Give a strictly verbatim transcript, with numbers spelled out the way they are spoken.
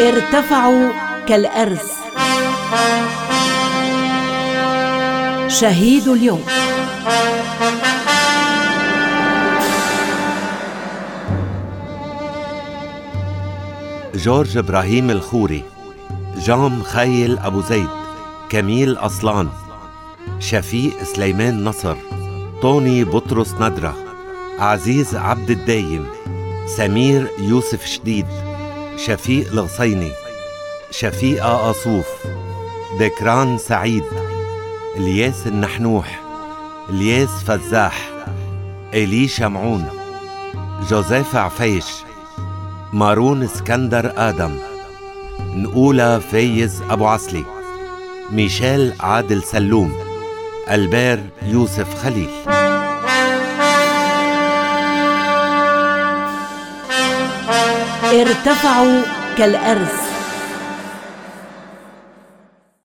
ارتفعوا كالأرز. شهيد اليوم. جورج إبراهيم الخوري، جام خيل أبو زيد، كميل أصلان، شفيق سليمان نصر، طوني بطرس ندرة، عزيز عبد الدايم، سمير يوسف شديد، شفيق الغصيني، شفيقة أصوف، دكران سعيد، الياس النحنوح، الياس فزاح، إلي شمعون، جوزيف عفيش، مارون اسكندر آدم، نقولة فايز أبو عسلي، ميشيل عادل سلوم، البير يوسف خليل. ارتفعوا كالأرز.